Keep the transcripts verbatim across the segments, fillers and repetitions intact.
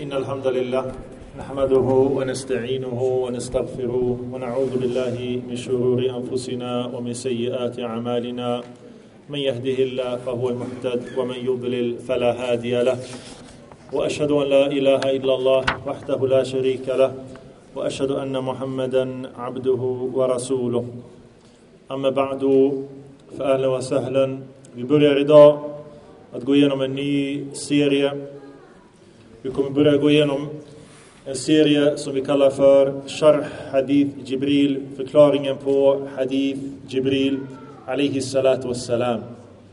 إن الحمد لله نحمده ونستعينه ونستغفره ونعوذ بالله من شرور أنفسنا ومن سيئات أعمالنا من يهده الله فهو المهتد ومن يضلل فلا هادي له وأشهد أن لا إله إلا الله وحده لا شريك له وأشهد أن محمدا عبده ورسوله أما بعد فأهلا وسهلا. Vi börjar idag att gå igenom en ny serie. Vi kommer börja gå igenom en serie som vi kallar för Sharh Hadith Jibril, förklaringen på Hadith Jibril alayhi salatu wassalam.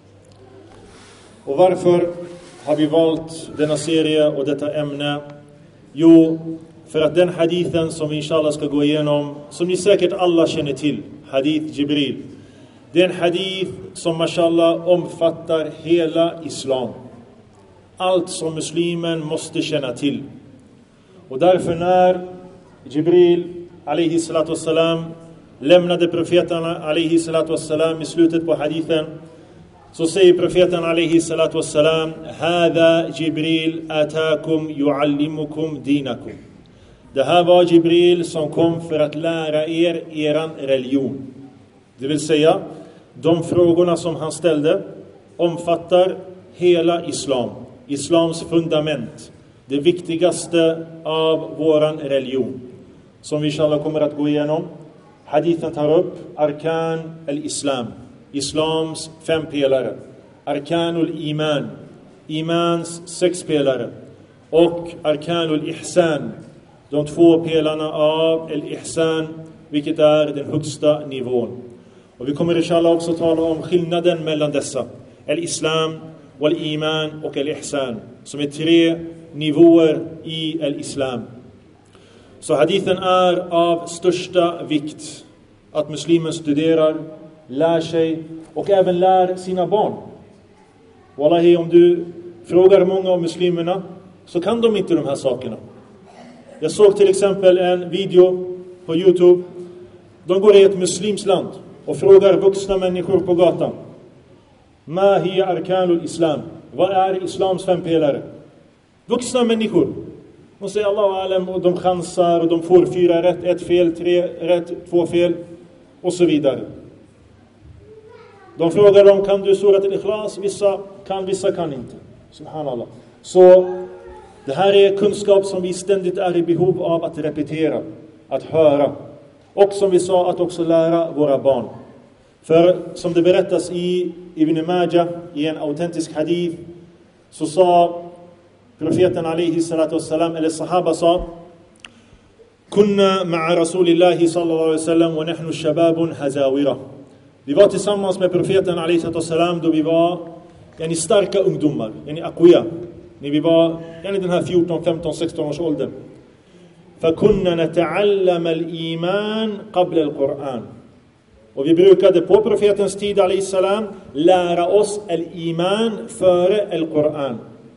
Och varför har vi valt denna serie och detta ämne? Jo, för att den hadithen som vi inshallah ska gå igenom, som ni säkert alla känner till, Hadith Jibril, det är en hadith som mashallah omfattar hela islam. Allt som muslimen måste känna till. Och därför när Jibril alayhi salatu wassalam lämnade profeterna alayhi salatu wassalam i slutet på hadithen, så säger profeten alayhi salatu wassalam: Hada Jibril atakum yuallimukum dinakum. Det här var Jibril som kom för att lära er eran religion. Det vill säga, de frågorna som han ställde omfattar hela islam. Islams fundament. Det viktigaste av våran religion. Som vi inshallah kommer att gå igenom. Hadithen tar upp Arkan al-Islam. Islams fem pelare. Arkanul Iman. Imans sex pelare. Och Arkanul Ihsan. De två pelarna av al-Ihsan, vilket är den högsta nivån. Och vi kommer inshallah också tala om skillnaden mellan dessa. Al-Islam, Wal-Iman och Al-Ihsan. Som är tre nivåer i Al-Islam. Så hadithen är av största vikt att muslimen studerar, lär sig och även lär sina barn. Wallahi, om du frågar många av muslimerna så kan de inte de här sakerna. Jag såg till exempel en video på YouTube. De går i ett muslimsland och frågar vuxna människor på gatan: Ma hiya arkanul islam? Vad är islams fem pelare? Vuxna människor. De säger Allahu alam, och de chansar och de får fyra rätt, ett fel, tre rätt, två fel och så vidare. De frågar dem: kan du surat al-Ikhlas? Vissa kan, vissa kan inte. Subhanallah. Så det här är kunskap som vi ständigt är i behov av att repetera, att höra. Och som vi sa, att också lära våra barn. För som det berättas i Ibn Majah, i en autentisk hadith, så sa profeten alayhi salatu wassalam, eller sahaba sa: Kunna ma'a rasulillahi sallallahu alayhi wasallam wa nahnu shababun hazawira. Vi var tillsammans med profeten alayhi salatu wassalam då vi var yani starka ungdomar, yani aqwiya. När vi var yani den här fjorton, femton, sexton års åldern. فَكُنَّا نَتَعَلَّمَ الْإِيمَانِ قَبْلَ الْقُرْآنِ. Och vi brukade på profetens tid alayhi salam lära oss al-iman före al-Qur'an.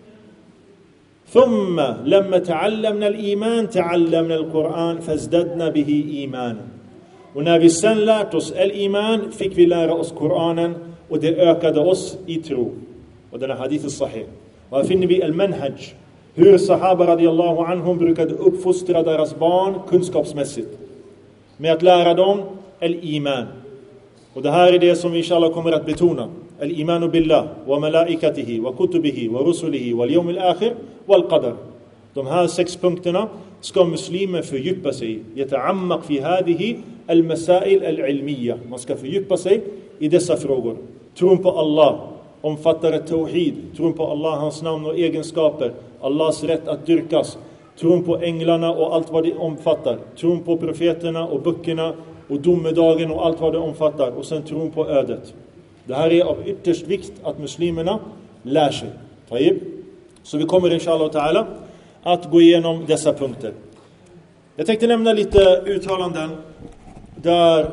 ثُمَّ لَمَّا تَعَلَّمْنَا الْإِيمَانِ تَعَلَّمْنَا الْقُرْآنِ فَازْدَدْنَا بِهِ إِيمَانًا. Och när vi sen lärt oss al-iman fick vi lära oss Qur'anen, och det ökade oss i tro. Och den här hadith är sahih. Och här finner vi al-manhaj. Hur sahaba radiyallahu anhum brukade uppfostra deras barn kunskapsmässigt. Med att lära dem al-iman. Och det här är det som vi inshallah kommer att betona. Al-imanu billah, wa malaikatihi, wa kutubihi, wa rusulihi, wa al-yawmil akhir, wa al-qadar. De här sex punkterna ska muslimer fördjupa sig i. Yata'ammaq fi hadihi al-masail al-ilmiyya. Man ska fördjupa sig i dessa frågor. Tron på Allah omfattar ett tawhid. Tron på Allah, hans namn och egenskaper. Allahs rätt att dyrkas. Tron på änglarna och allt vad det omfattar. Tron på profeterna och böckerna och domedagen och allt vad det omfattar. Och sen tron på ödet. Det här är av ytterst vikt att muslimerna lär sig. Taib. Så vi kommer inshallah ta'ala att gå igenom dessa punkter. Jag tänkte nämna lite uttalanden där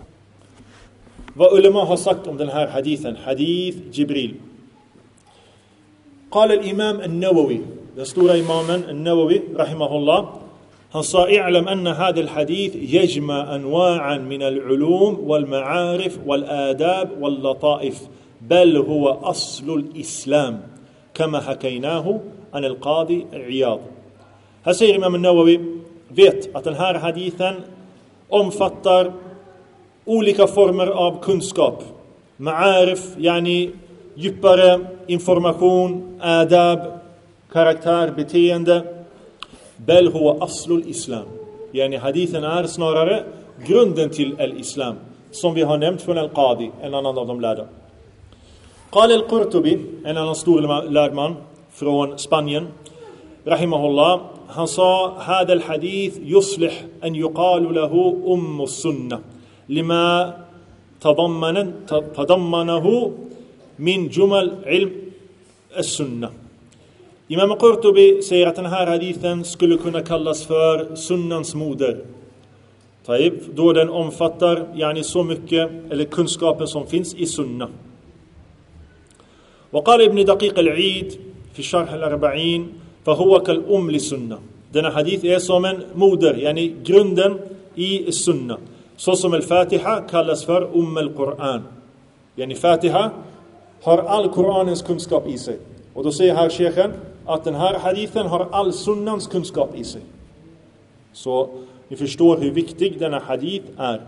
vad ulema har sagt om den här hadithen. Hadith Jibril. قال الإمام النووي, den stora imamen النووي رحمه الله, han sa: اعلم أن هذا الحديث يجمع أنواعا من العلوم والمعارف والآداب واللطائف بل هو أصل الإسلام كما حكيناه عن القاضي عياض. Här säger Imam an-Nawawi, vet att den här hadithen omfattar olika former av kunskap. Ma'arif, yani djupare information, adab, karaktär, beteende. Bel huwa aslul islam. Yani hadithen är snarare grunden till al-islam, som vi har nämnt från al-Qadi, en annan av de lärda. قال القرطبي, en annan stor lärd från Spanien, rahimahullah, han sa: هذا الحديث يصلح أن يقال له أم السنة لما تضمن تضمنه من جمل علم السنة. Imam Qurtubi säger att den här hadithen skulle kunna kallas för sunnans moder. Taib, då den omfattar yani så mycket eller kunskapen som finns i sunna. وقال ابن دقيق العيد في شرح الأربعين فهو كالأم للسنة. Denna hadith är som en moder, yani grunden i sunna. Så som al-Fatiha kallas för Umm al-Quran. Yani Fatiha har all Koranens kunskap i sig. Och då säger här Sheikhen att den här hadithen har all sunnans kunskap i sig. Så ni förstår hur viktig denna hadith är.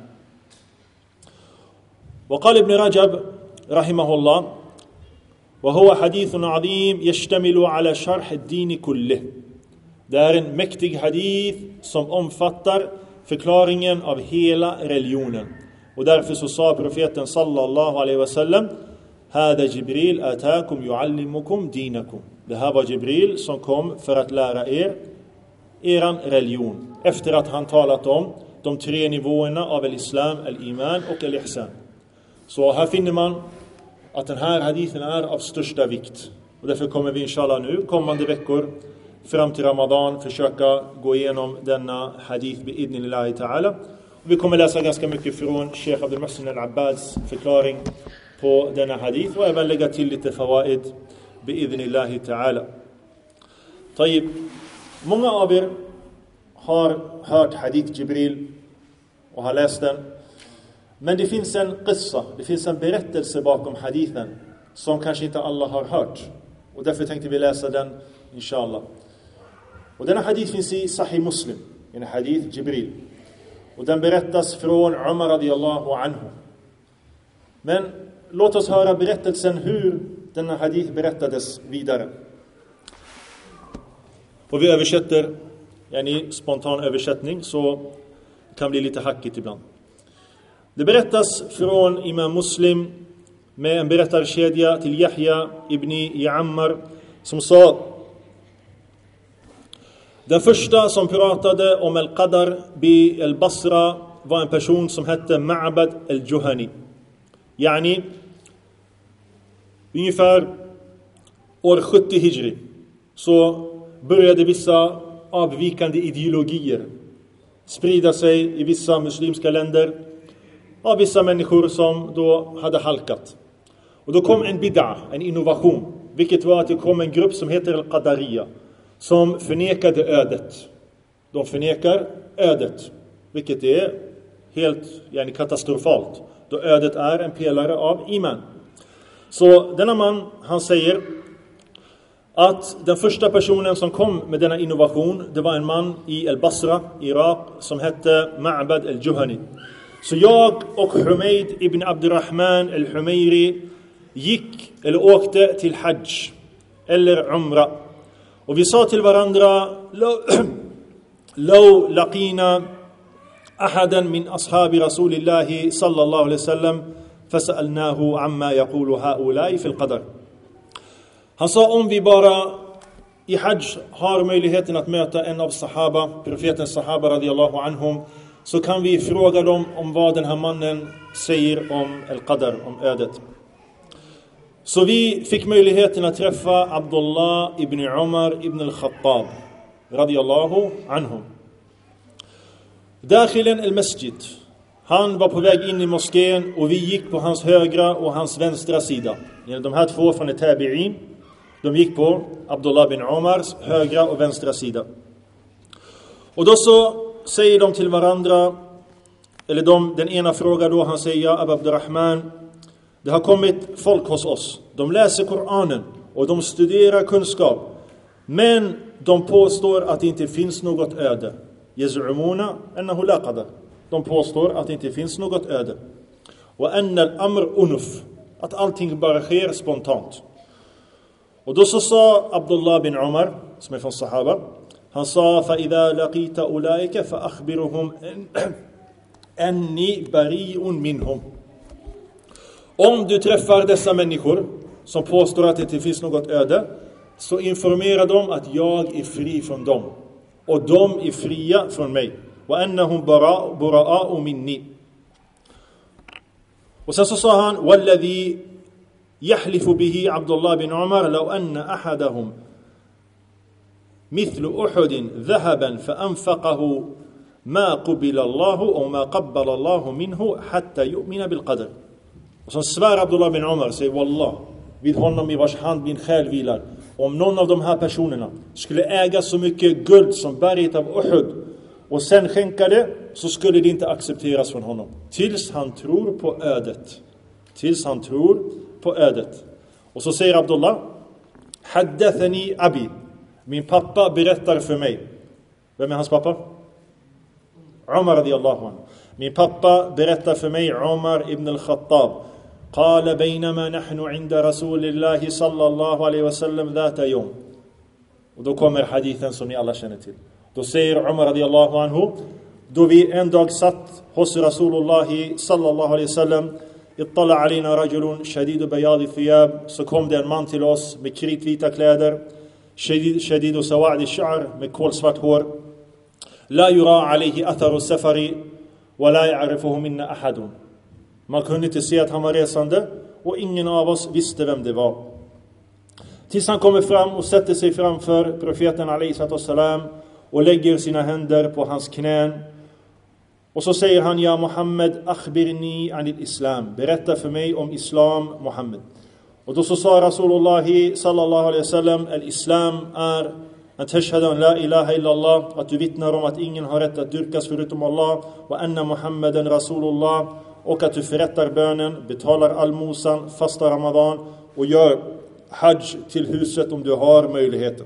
وقال ابن رجب رحمه الله وهو حديث عظيم يشتمل على شرح الدين كله. Det är en mäktig hadith som omfattar förklaringen av hela religionen. Och därför så sa profeten sallallahu alaihi wasallam: "Hada Jibril atakum yuallimukum dinakum." Det här var Jibril som kom för att lära er eran religion. Efter att han talat om de tre nivåerna av al-Islam, al-Iman och al-Ihsan. Så här finner man att den här hadithen är av största vikt. Och därför kommer vi inshallah nu kommande veckor fram till Ramadan försöka gå igenom denna hadith bi'idnillahi ta'ala. Vi kommer läsa ganska mycket från Sheikh Abdul Muhsin al-Abbads förklaring på denna hadith och även lägga till lite fawaid bi'idnillahi ta'ala. Taib, många av er har hört hadith Jibril och har läst den. Men det finns en qissa, det finns en berättelse bakom hadithen som kanske inte alla har hört. Och därför tänkte vi läsa den inshallah. Och denna hadith finns i Sahih Muslim, en hadith Jibril. Och den berättas från Umar radiyallahu anhu. Men låt oss höra berättelsen hur denna hadith berättades vidare. Och vi översätter, yani spontan översättning, så kan bli lite hackigt ibland. Det berättas från Imam Muslim med en berättarkedja till Yahya ibn Ya'ammar som sa: den första som pratade om al-Qadar bi al-Basra var en person som hette Ma'bad al-Juhani. Yani ungefär år sjuttio hijri så började vissa avvikande ideologier sprida sig i vissa muslimska länder av vissa människor som då hade halkat. Och då kom en bid'a, en innovation, vilket var att det kom en grupp som heter al-Qadariya som förnekade ödet. De förnekar ödet, vilket är helt yani katastrofalt, då ödet är en pelare av iman. Så denna man, han säger att den första personen som kom med denna innovation, det var en man i al-Basra, Irak, som hette Ma'bad al-Juhani. Så jag och Humayd ibn Abdurrahman al-Humayri gick eller åkte till Hajj eller Umra. Och vi sa till varandra: Law laqina ahadan min ashabi rasulillahi sallallahu alaihi wasallam fas'alnahu amma yaqulu haula'i fil qadar. Han sa, om vi bara i Hajj har möjligheten att möta en av sahaba, profetens sahaba radiyallahu anhum, så kan vi fråga dem om vad den här mannen säger om al-Qadar, om ödet. Så vi fick möjligheten att träffa Abdullah ibn Umar ibn al-Khattab radiyallahu anhum. Dakhilen al-masjid. Han var på väg in i moskén och vi gick på hans högra och hans vänstra sida. De här två från tabi'in, de gick på Abdullah bin Umars högra och vänstra sida. Och då så säger de till varandra, eller de, den ena frågar då, han säger: ja, Abu Abdurrahman, det har kommit folk hos oss. De läser Koranen och de studerar kunskap. Men de påstår att det inte finns något öde. Yaz'umuna annahu la qadar. De påstår att det inte finns något öde. Och anna al-amr unuf, att allting bara sker spontant. Och då så sa Abdullah bin Umar, som är från Sahaba, han sa: "Fa idha laqita ulaika fa akhbiruhum anni bari'un minhum." Om du träffar dessa människor som påstår att det inte finns något öde, så informera dem att jag är fri från dem och de är fria från mig. Wa annahum bara'u minni. Och sen så sa han: "Walladhi yahlifu bihi Abdullah bin Umar law anna ahadahum مثل أحد ذهبا فأنفقه ما قبل الله أو ما قبل الله منه حتى يؤمن بالقدر." Och så svär Abdullah bin Umar, säger wallah, vid honom i vars hand min själ vilar, om någon av de här personerna skulle äga så mycket guld som berget av Uhud och sen skänka det, så skulle det inte accepteras från honom tills han tror på ödet. Tills han tror på ödet. Och så säger Abdullah: "Haddathani abi." Min pappa berättar för mig. Vem är hans pappa? Umar radiyallahu anhu. Min pappa berättar för mig, Umar ibn al-Khattab. قال بينما نحن عند رسول الله صلى الله عليه وسلم ذات يوم. Och då kommer hadithen som ni alla känner till. Då säger Umar radiyallahu anhu: "Då vi en dag satt hos Rasulullah sallallahu alaihi wasallam, ittala alina rajulun shadid bayad thiyab." Så kom det en man till oss med kritvita kläder, shadid shadid sawad ash-sha'r, med kolsvart hår. La yura alayhi atharu safari wa la ya'rifuhu minna ahadun. Man kunde inte se att han var resande och ingen av oss visste vem det var. Tills han kommer fram och sätter sig framför profeten alayhi salam och lägger sina händer på hans knän. Och så säger han: "Ja Muhammad, akhbirni anil islam." Berätta för mig om islam, Muhammad. Och då så sa Rasulullah sallallahu alaihi wasallam: "Al-islam är att tashhadu an la ilaha illallah", att du vittnar om att ingen har rätt att dyrkas förutom Allah, "wa anna Muhammadan rasulullah", och att du förrättar bönen, betalar almosan, fastar Ramadan och gör hajj till huset om du har möjligheten.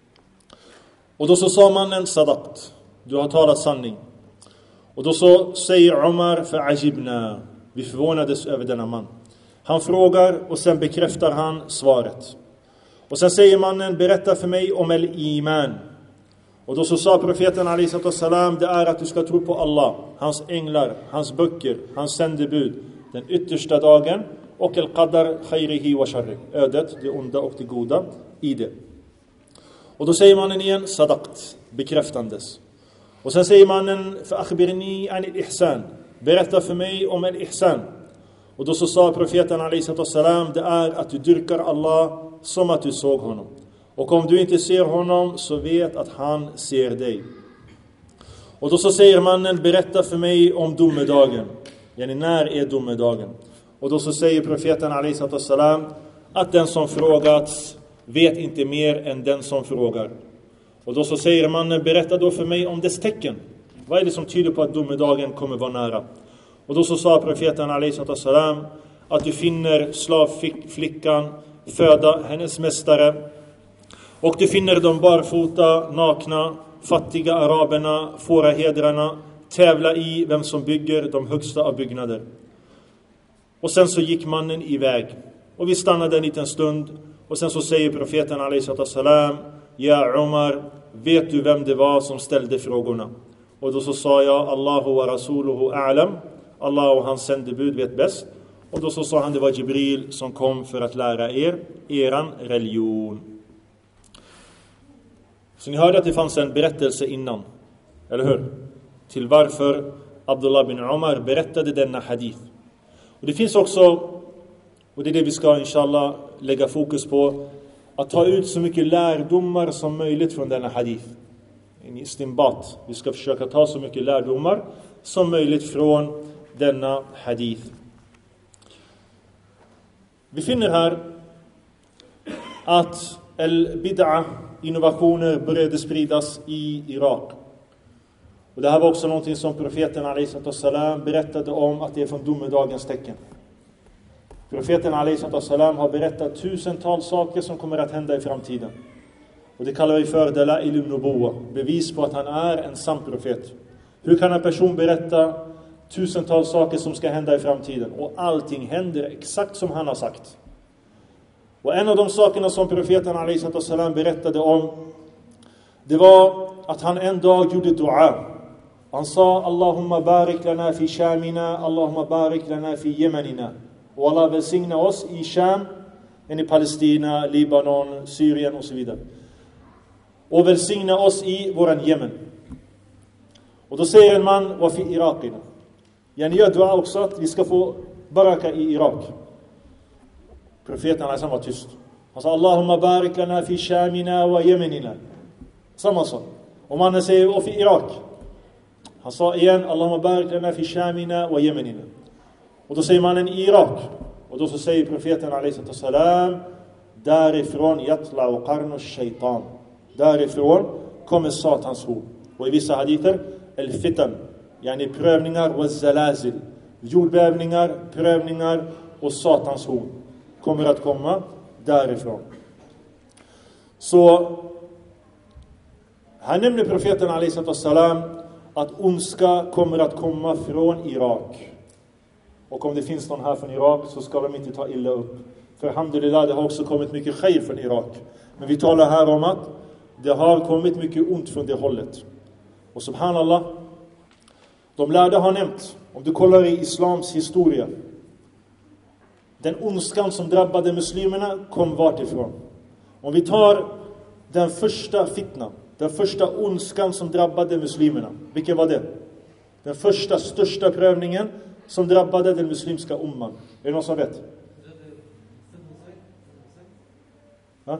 Och då så sa mannen: "Sadaqt", du har talat sanning. Och då så säger Umar: "För ajibna", vi förvånades över denna man. Han frågar och sen bekräftar han svaret. Och sen säger mannen: "Berätta för mig om el-iman." Och då så sa profeten alayhi salam: "Det är att du ska tro på Allah, hans änglar, hans böcker, hans sändebud, den yttersta dagen och el-qadar khayrihi wa sharri, ödet, det onda och det goda i det." Och då säger mannen igen: "Sadaqt", bekräftandes. Och sen säger mannen: "Fa akhbirni an al-ihsan", berätta för mig om el-ihsan. Och då så sa profeten alayhi salam: "Det är att du dyrkar Allah som att du såg honom. Och om du inte ser honom, så vet att han ser dig." Och då så säger mannen: "Berätta för mig om domedagen." Yani, när är domedagen? Och då så säger profeten alayhi salam att den som frågats vet inte mer än den som frågar. Och då så säger mannen: "Berätta då för mig om dess tecken. Vad är det som tyder på att domedagen kommer vara nära?" Och då så sa profeten alayhi salam att du finner slavflickan föda hennes mästare, och du finner de barfota, nakna, fattiga araberna, fårahedrarna tävla i vem som bygger de högsta av byggnader. Och sen så gick mannen iväg. Och vi stannade en liten stund. Och sen så säger profeten alayhi salam: "Ja Umar, vet du vem det var som ställde frågorna?" Och då så sa jag: "Allahu wa rasuluhu a'lam." Allah och hans sändebud vet bäst. Och då så sa han: "Det var Jibril som kom för att lära er eran religion." Så ni hörde att det fanns en berättelse innan, eller hur? Till varför Abdullah bin Umar berättade denna hadith. Och det finns också, och det är det vi ska inshallah lägga fokus på, att ta ut så mycket lärdomar som möjligt från denna hadith. En istinbat. Vi ska försöka ta så mycket lärdomar som möjligt från denna hadith. Vi finner här att el-bid'a, innovationer, började spridas i Irak. Och det här var också någonting som profeten alayhi salam berättade om, att det är från domedagens tecken. Profeten alayhi salam har berättat tusentals saker som kommer att hända i framtiden. Och det kallar vi för Dalailun Nubuwa, bevis på att han är en sann profet. Hur kan en person berätta tusentals saker som ska hända i framtiden? Och allting händer exakt som han har sagt. Och en av de sakerna som profeten alaihi salam berättade om, det var att han en dag gjorde dua. Han sa: Allahumma barik lana fi shamina, Allahumma barik lana fi yemenina. Och Allah välsigna oss i Sham, i Palestina, Libanon, Syrien och så vidare. Och välsigna oss i våran Yemen. Och då säger en man: wa fi Iraqina. Yani gör dua också att vi ska få baraka i Irak. Profeten han var tyst. Han sa: Allahumma barik lana fi shamina wa yemenina. Samma sak. Och mannen säger: och fi Irak. Han sa igen: Allahumma barik lana fi shamina wa yemenina. Och då säger mannen: i Irak. Och då så säger profeten alaihi salam: därifrån yatla'u qarnu shaitan. Därifrån kommer satans hov. Och i vissa hadither el-fitan, yani prövningar och zalazil, jordbävningar, prövningar och satans hov kommer att komma därifrån. Så här nämner profeten alaihi salam att ondska kommer att komma från Irak. Och om det finns någon här från Irak så ska de inte ta illa upp. För alhamdulillah, det har också kommit mycket khair från Irak. Men vi talar här om att det har kommit mycket ont från det hållet. Och subhanallah, de lärda har nämnt, om du kollar i islams historia, den ondskan som drabbade muslimerna kom vart ifrån. Om vi tar den första fitna, den första ondskan som drabbade muslimerna, vilken var det? Den första, största prövningen som drabbade den muslimska umman. Är det någon som vet? Ja?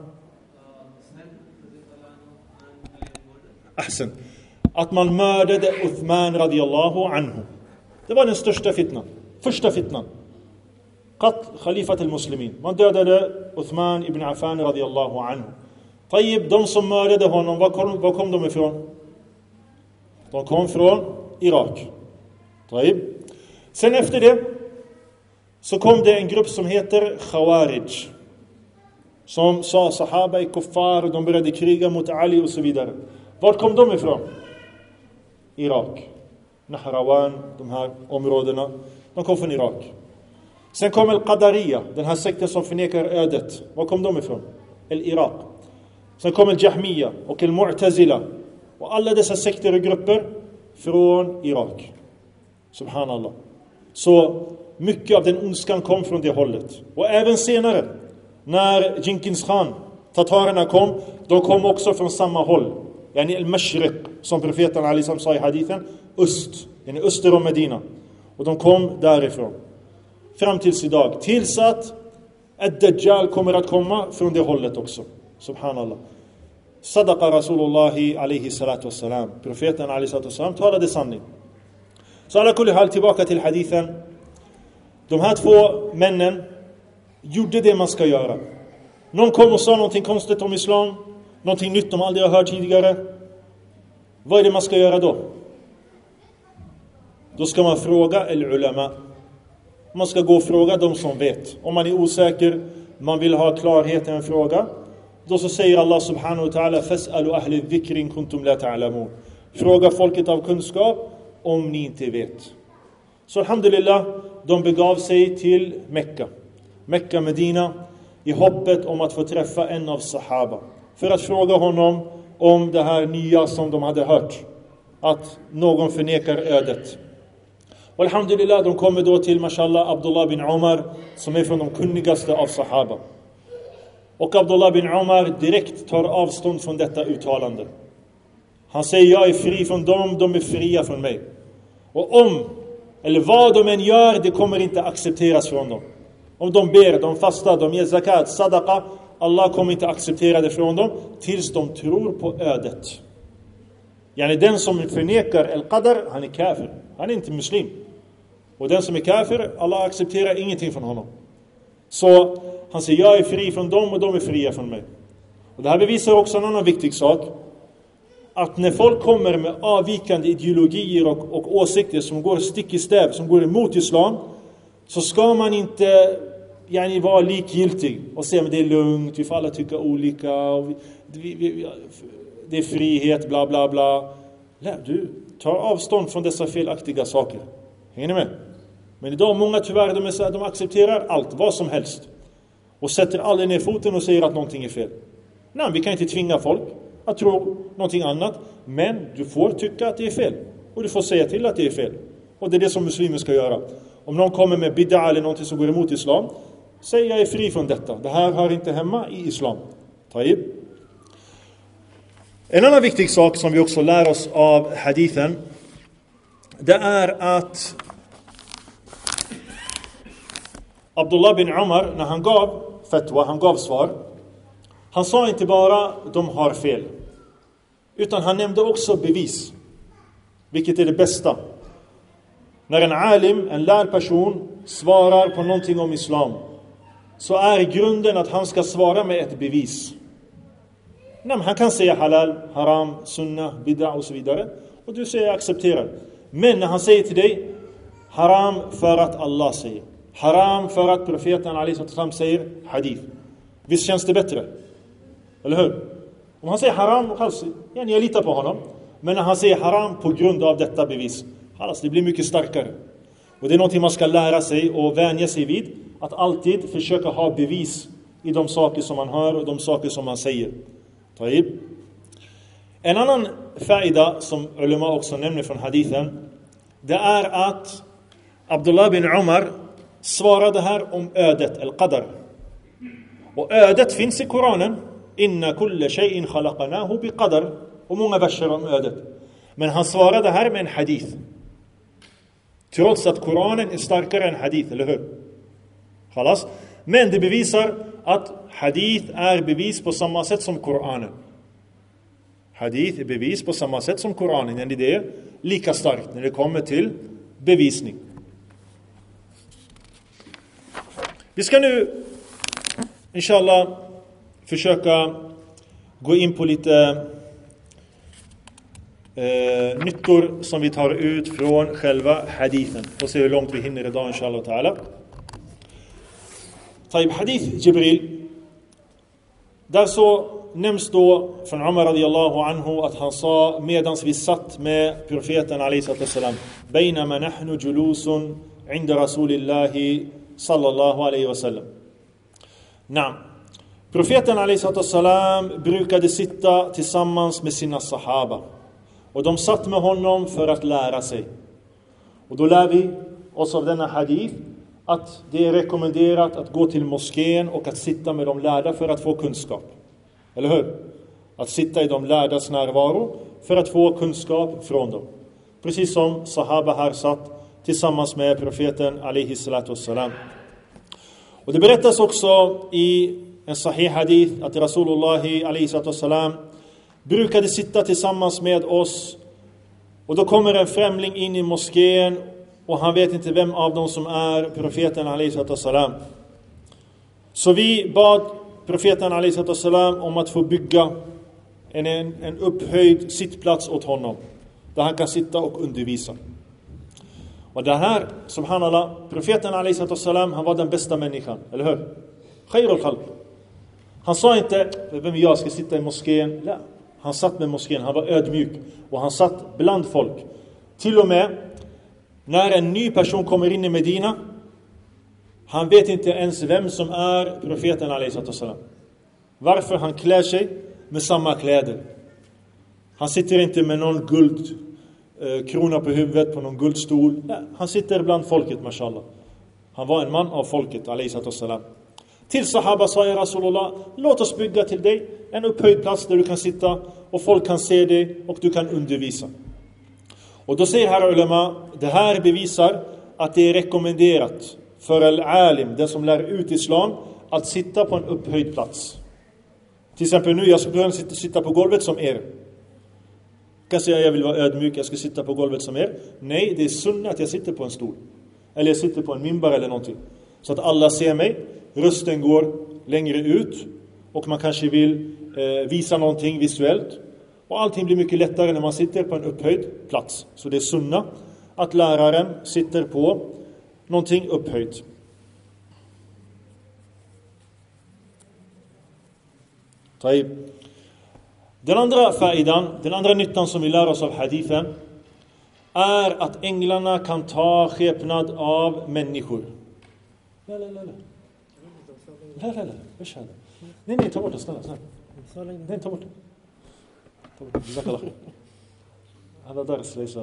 Ahsen. Att man mördade Uthman radiyallahu anhu. Det var den största fitnan. Första fitnan. Qat khalifat al-muslimin. Man dödade Uthman ibn Affan radiyallahu anhu. Tayyib, de som mördade honom, var kom, var kom de ifrån? De kom från Irak. Tayyib. Sen efter det så kom det en grupp som heter Khawarij. Som sa sahaba i kuffar och de började kriga mot Ali och så vidare. Vart kom de ifrån? Irak. Nahrawan, de här områdena. De kom från Irak. Sen kom al-Qadariya, den här sekten som förnekar ödet. Var kom de ifrån? El-Irak. Sen kom al-Jahmiya och al-Mu'tazila. Och alla dessa sekter och grupper från Irak. Subhanallah. Så mycket av den ondskan kom från det hållet. Och även senare, när Genghis Khan, tatarerna kom, de kom också från samma håll. Yani al-Mashriq, som profeten Ali Sam sa i hadithen, öst, yani öster om Medina. Och de kom därifrån. Fram tills idag. Tills att ad-Dajjal kommer att komma från det hållet också. Subhanallah. Sadaqa Rasulullahi alaihi salatu wassalam. Profeten alaihi salatu wassalam talade sanning. Så alla kulli hal, tillbaka till hadithen. De här två männen gjorde det man ska göra. Någon kom och sa någonting konstigt om islam. Någonting nytt de aldrig har hört tidigare. Vad är det man ska göra då? Då ska man fråga el-ulama. Man ska gå och fråga de som vet. Om man är osäker, man vill ha klarhet i en fråga, då så säger Allah subhanahu wa ta'ala: fas'alu ahli dhikrin kuntum la ta'lamun. Fråga folket av kunskap om ni inte vet. Så alhamdulillah, de begav sig till Mekka. Mekka, Medina, i hoppet om att få träffa en av sahaba. För att fråga honom om det här nya som de hade hört. Att någon förnekar ödet. Och alhamdulillah, de kommer då till, mashallah, Abdullah bin Umar, som är från de kunnigaste av sahaba. Och Abdullah bin Umar direkt tar avstånd från detta uttalande. Han säger: jag är fri från dem, de är fria från mig. Och om, eller vad de än gör, det kommer inte accepteras från dem. Om de ber, de fastar, de ger zakat, sadaqa, Allah kommer inte acceptera det från dem tills de tror på ödet. Yani den som förnekar al-qadar, han är kafir. Han är inte muslim. Och den som är kafir, Allah accepterar ingenting från honom. Så han säger: jag är fri från dem och de är fria från mig. Och det här bevisar också en annan viktig sak. Att när folk kommer med avvikande ideologier och, och åsikter som går stick i stäv, som går emot islam, så ska man inte yani, vara likgiltig och säga: men det är lugnt, vi får alla tycka olika, och vi, vi, vi, det är frihet, bla bla bla. Nej, du tar avstånd från dessa felaktiga saker. Hänger ni med? Men idag många tyvärr, de, är så, de accepterar allt, vad som helst. Och sätter aldrig ner foten och säger att någonting är fel. Nej, vi kan inte tvinga folk att tro någonting annat. Men du får tycka att det är fel. Och du får säga till att det är fel. Och det är det som muslimer ska göra. Om någon kommer med bid'a eller någonting som går emot islam, säg jag är fri från detta. Det här hör inte hemma i islam. Taib. En annan viktig sak som vi också lär oss av hadithen, det är att Abdullah bin Umar, när han gav fatwa, han gav svar, han sa inte bara de har fel, utan han nämnde också bevis, vilket är det bästa. När en alim, en lärd person, svarar på någonting om islam, så är grunden att han ska svara med ett bevis. Nej, han kan säga halal, haram, sunna, bid'a och så vidare, och du säger accepterar. Men när han säger till dig haram för att Allah säger, haram för att profeten Ali sallam säger hadith, visst känns det bättre? Eller hur? Om han säger haram, alltså, ja, jag litar på honom. Men när han säger haram på grund av detta bevis, alltså, det blir mycket starkare. Och det är någonting man ska lära sig och vänja sig vid, att alltid försöka ha bevis i de saker som man hör och de saker som man säger. Taib. En annan faida som ulema också nämner från hadithen, det är att Abdullah bin Umar svarade här om ödet, al-qadar. Och ödet finns i Koranen. Inna kulla shay'in khalaqnahu biqadar. Och många verser om ödet. Men han svarade här med en hadith. Trots att Koranen är starkare än hadith, eller hur? Khalas. Men det bevisar att hadith är bevis på samma sätt som Koranen. Hadith är bevis på samma sätt som Koranen. Det är lika starkt när det kommer till bevisning. Vi ska nu, inshallah, försöka gå in på lite eh, nyttor som vi tar ut från själva hadithen. Och se hur långt vi hinner idag, inshallah ta'ala. Taib, hadith Jibril. Där så nämns då från Umar radiyallahu anhu att han sa, medans vi satt med profeten alayhi sallam, bainama nahnu julusun inda rasulillahi sallallahu alayhi wa sallam. Naam. Profeten alayhi sallam brukade sitta tillsammans med sina sahaba. Och de satt med honom för att lära sig. Och då lär vi oss av denna hadith att det är rekommenderat att gå till moskén och att sitta med de lärda för att få kunskap. Eller hur? Att sitta i de lärdas närvaro för att få kunskap från dem. Precis som sahaba här satt tillsammans med profeten alayhi salatu wassalam. Och det berättas också i en sahih hadith att Rasulullah alayhi salatu wassalam brukade sitta tillsammans med oss. Och då kommer en främling in i moskén och han vet inte vem av dem som är profeten alayhi salatu wassalam. Så vi bad profeten alayhi salatu wassalam om att få bygga en, en, en upphöjd sittplats åt honom, där han kan sitta och undervisa. Och det här, subhanallah, profeten alayhi salatu wassalam, han var den bästa människan, eller hur? Khairul khalq. Han sa inte, vem jag ska sitta i moskén. Nej. Han satt med moskén, han var ödmjuk. Och han satt bland folk. Till och med när en ny person kommer in i Medina, han vet inte ens vem som är profeten alayhi salatu wassalam. Varför? Han klär sig med samma kläder. Han sitter inte med någon guld eh, krona på huvudet på någon guldstol. Nej, han sitter bland folket, mashallah. Han var en man av folket, alayhi salatu wassalam. Till sahaba sa jag, Rasulullah, låt oss bygga till dig en upphöjd plats där du kan sitta och folk kan se dig och du kan undervisa. Och då säger här ulema, det här bevisar att det är rekommenderat för al-alim, den som lär ut islam, att sitta på en upphöjd plats. Till exempel nu, jag ska börja sitta, sitta på golvet som er. Jag kan säga jag vill vara ödmjuk, jag ska sitta på golvet som er. Nej, det är sunna att jag sitter på en stol. Eller jag sitter på en mimbar eller någonting. Så att alla ser mig, rösten går längre ut och man kanske vill eh, visa någonting visuellt. Och allting blir mycket lättare när man sitter på en upphöjd plats. Så det är sunna att läraren sitter på någonting upphöjt. Taib. Den andra faidan, den andra nyttan som vi lär oss av hadithen är att änglarna kan ta skepnad av människor. La la la la. La la la. Vad är det? Nej, nej, ta bort det, snälla, snälla. Nej, ta bort det. Ta bort det. Jazakallah. هذا درس ليس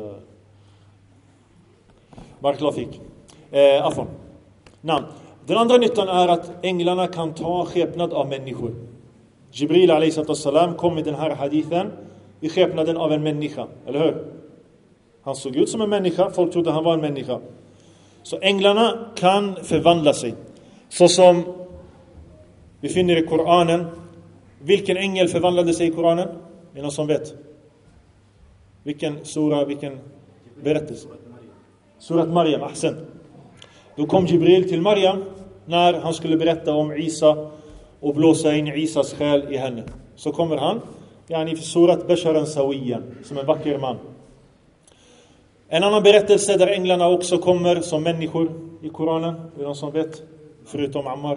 بارك الله فيك. Eh, afon. Namn. Den andra nyttan är att änglarna kan ta skepnad av människor. Jibril alayhi salam kom i den här hadithen i skepnaden av en människa, eller hur? Han såg ut som en människa, folk trodde han var en människa. Så änglarna kan förvandla sig. Så som vi finner i Koranen. Vilken ängel förvandlade sig i Koranen? Är det någon som vet? Vilken sura, vilken berättelse? Surat Maryam, ahsan. Då kom Jibril till Maryam när han skulle berätta om Isa och blåsa in Isas själ i henne. Så kommer han, yani för surat Basharan Sawiyan, som en vacker man. En annan berättelse där änglarna också kommer som människor i Koranen. Är det någon som vet? Förutom Ammar.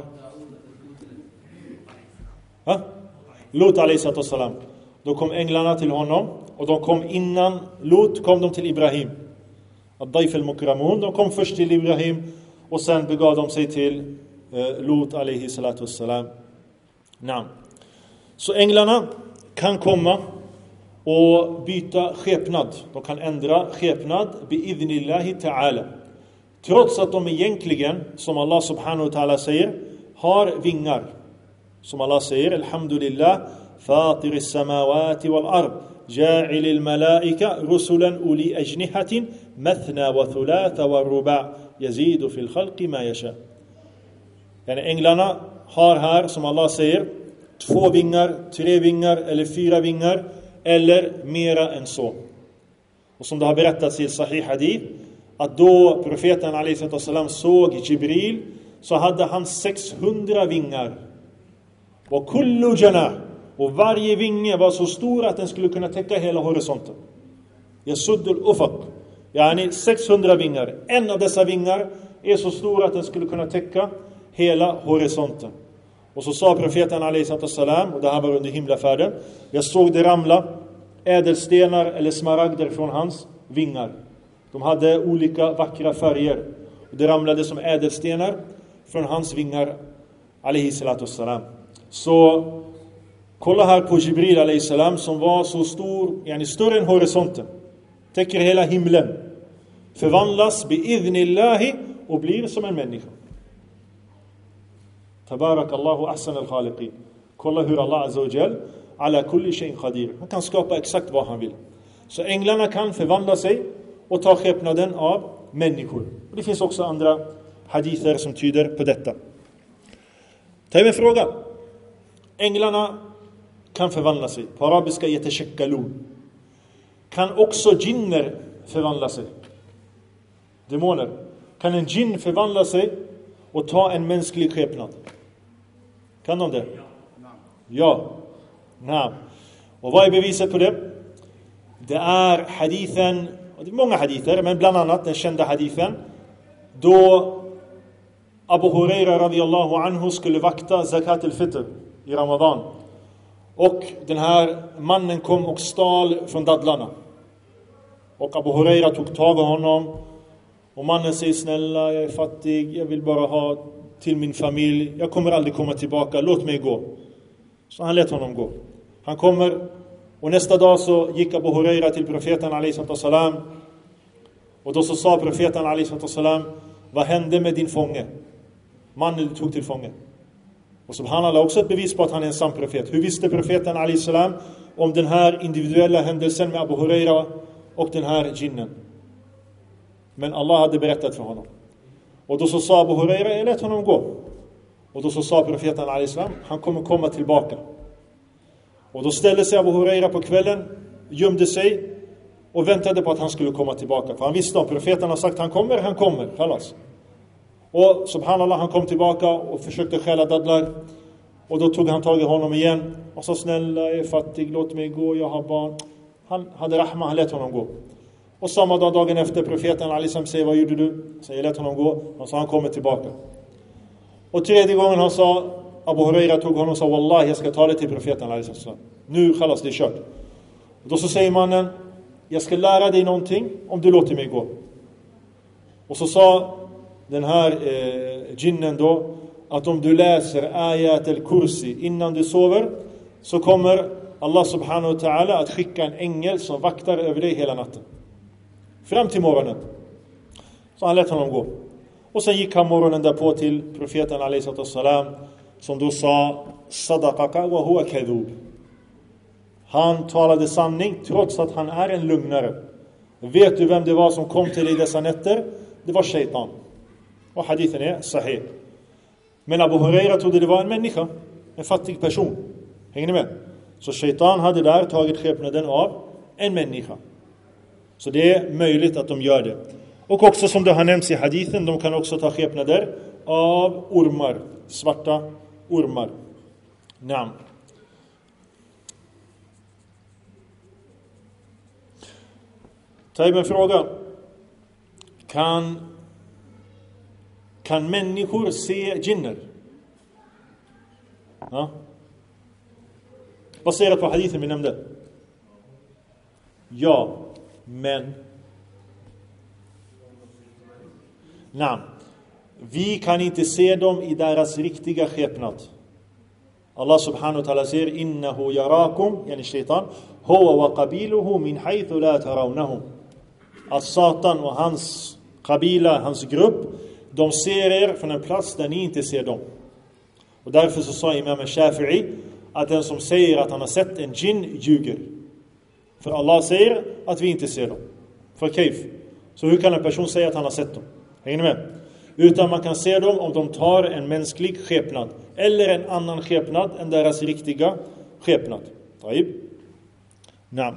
Ha? Lut alayhi salam. Då kom änglarna till honom. Och de kom innan Lut kom de till Ibrahim. Ad-Daif al-Mukramun. De kom först till Ibrahim. Och sen begav de sig till eh, Lut alayhi salatu wassalam. Namn. Så änglarna kan komma och byta skepnad. De kan ändra skepnad bi'idhnillahi ta'ala. Trots att de egentligen, som Allah subhanahu wa ta'ala säger, har vingar. Som Allah säger, alhamdulillah, fatir as-samawati wal-ard, ja'il al-malaika rusulan uli ajnihatin, mathna wa thulatha wa ruba' yazidu fil khalqi ma yasha. Yani änglarna har här, som Allah säger, två vingar, tre vingar eller fyra vingar eller mera än så. Och som det har berättats i Sahih Hadith, att då profeten alayhi salam såg Jibril, så hade han sexhundra vingar. Och kullu janah, och varje vinge var så stor att den skulle kunna täcka hela horisonten. Yasuddul ufaq, yani sexhundra vingar. En av dessa vingar är så stor att den skulle kunna täcka hela horisonten. Och så sa profeten alayhi salam, och det här var under himlafärden, jag såg det ramla ädelstenar eller smaragder från hans vingar. De hade olika vackra färger. Och det ramlade som ädelstenar från hans vingar alayhi salatu wassalam. Så kolla här på Jibril alayhi salam, som var så stor, yani större än horisonten. Täcker hela himlen. Förvandlas bi'idhnillahi och blir som en människa. Tabarakallahu ahsan al-khaliqin. Kolla hur Allah azza wa jal ala kulli shay'in qadir. Han kan skapa exakt vad han vill. Så änglarna kan förvandla sig och ta skepnaden av människor. Och det finns också andra hadither som tyder på detta. Ta en fråga. Änglarna kan förvandla sig. På arabiska yatashakkalun. Kan också jinner förvandla sig? Demoner. Kan en jinn förvandla sig och ta en mänsklig skepnad? Kan de det? Ja. Nej. Och vad är beviset på det? Det är hadithen, och det är många hadither, men bland annat den kända hadithen då Abu Huraira radiyallahu anhu skulle vakta zakat al-fitr i Ramadan. Och den här mannen kom och stal från dadlarna. Och Abu Huraira tog tag i honom. Och mannen säger, snälla, jag är fattig, jag vill bara ha till min familj, jag kommer aldrig komma tillbaka, låt mig gå. Så han lät honom gå. Han kommer, och nästa dag så gick Abu Huraira till profeten alayhi salam. Och då så sa profeten alayhi salam, vad hände med din fånge? Mannen du tog till fånge. Och subhanallah, också ett bevis på att han är en sann profet. Hur visste profeten alayhi salam om den här individuella händelsen med Abu Huraira och den här jinnen? Men Allah hade berättat för honom. Och då så sa Abu Huraira, jag lät honom gå. Och då så sa profeten alayhi salam, han kommer komma tillbaka. Och då ställde sig Abu Huraira på kvällen, gömde sig och väntade på att han skulle komma tillbaka. För han visste om profeten har sagt han kommer, han kommer. Khalas. Och subhanallah, han kom tillbaka och försökte stjäla dadlar. Och då tog han tag i honom igen och sa, snälla, jag är fattig, låt mig gå, jag har barn. Han hade rahma, han lät honom gå. Och samma dag, dagen efter, profeten alayhi säger, vad gjorde du? Så jag lät honom gå. Och så han kommer tillbaka. Och tredje gången han sa, Abu Huraira tog honom och sa: Wallahi, jag ska ta det till profeten. Nu kallas det kört. Och då så säger mannen: jag ska lära dig någonting om du låter mig gå. Och så sa den här eh, djinnen då att om du läser ayat al-kursi innan du sover, så kommer Allah subhanahu wa ta'ala att skicka en ängel som vaktar över dig hela natten. Fram till morgonen. Så han lät honom gå. Och sen gick han morgonen därpå till profeten alayhi salam, som då sa: Sadaqaka wa huwa kadhub. Han talade sanning trots att han är en lugnare. Vet du vem det var som kom till dig dessa nätter? Det var shaitan. Och hadithen är sahih. Men Abu Huraira trodde det var en människa, en fattig person. Hänger ni med? Så shaitan hade där tagit skepnaden av en människa. Så det är möjligt att de gör det. Och också som det har nämnts i hadithen, de kan också ta skepnader av ormar, svarta ormar. Naam. Ta en fråga. Kan kan människor se djinner? Ja. Baserat på hadithen vi nämnde. Ja, men nej. Vi kan inte se dem i deras riktiga skepnad. Allah subhanahu wa ta'ala säger: innahu yarakum, yani shaitan, huwa wa qabiluhu min haythu la tarawnahum. Att Satan och hans kabila, hans grupp, de ser er från en plats där ni inte ser dem. Och därför så sa Imam Shafi'i att den som säger att han har sett en djinn ljuger. För Allah säger att vi inte ser dem. För kayf. Så hur kan en person säga att han har sett dem? Hänger ni med? Utan man kan se dem om de tar en mänsklig skepnad. Eller en annan skepnad än deras riktiga skepnad. Taib. Naam.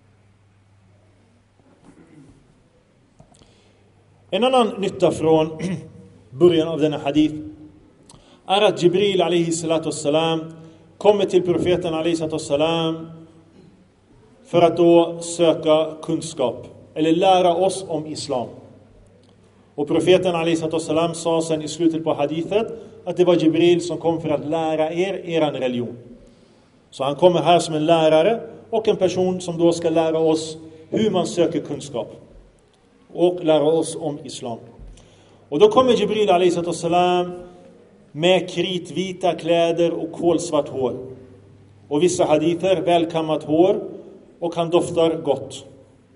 En annan nytta från början av denna hadith är att Jibril alayhi salatu wassalam kommer till profeten alayhi salatu wassalam för att då söka kunskap eller lära oss om islam. Och profeten alayhi salatu wassalam sa sen i slutet på hadithet att det var Jibril som kom för att lära er eran religion. Så han kommer här som en lärare och en person som då ska lära oss hur man söker kunskap och lära oss om islam. Och då kommer Jibril alayhi salatu wassalam med kritvita kläder och kolsvart hår. Och vissa hadither välkammat hår, och han doftar gott.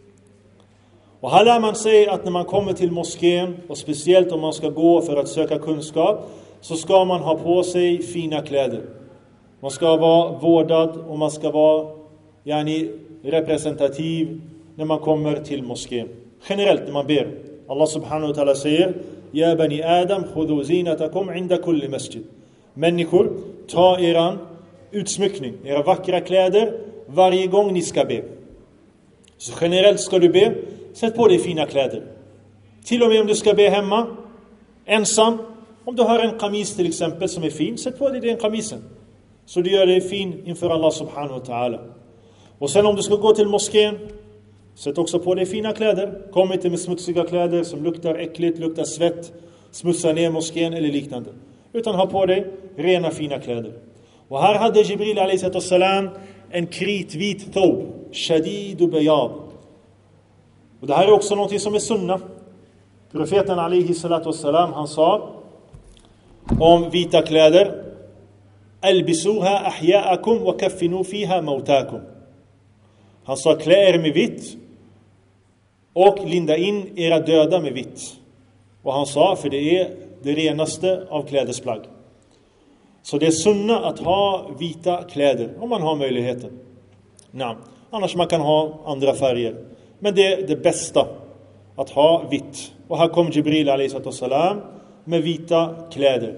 Och här lär man sig att när man kommer till moskén, och speciellt om man ska gå för att söka kunskap, så ska man ha på sig fina kläder. Man ska vara vårdad och man ska vara yani, representativ när man kommer till moskén. Generellt när man ber. Allah subhanahu wa ta'ala säger: Ja bani Adam, khudhu zinatakum inda kulli masjid. Människor, ta eran utsmyckning, era vackra kläder varje gång ni ska be. Så generellt ska du be, sätt på dig fina kläder. Till och med om du ska be hemma, ensam. Om du har en kamis till exempel som är fin, sätt på dig den kamisen. Så du gör dig fin inför Allah subhanahu wa ta'ala. Och sen om du ska gå till moskén, sätt också på dig fina kläder. Kom inte med smutsiga kläder som luktar äckligt, luktar svett, smutsar ner moskén eller liknande. Utan ha på dig rena fina kläder. Och här hade Jibril alayhi salam en kritvit thob, shadid och bayad. Och det här är också något som är sunna. Profeten alayhi salam, han sa om vita kläder: Albisuha ahya'akum wa kaffinu fiha mautakum. Han sa: klä er med vitt och linda in era döda med vitt. Och han sa, för det är det renaste av klädesplagg. Så det är sunna att ha vita kläder om man har möjligheten. Nej, annars man kan ha andra färger. Men det är det bästa att ha vitt. Och här kom Jibril alayhi salam med vita kläder.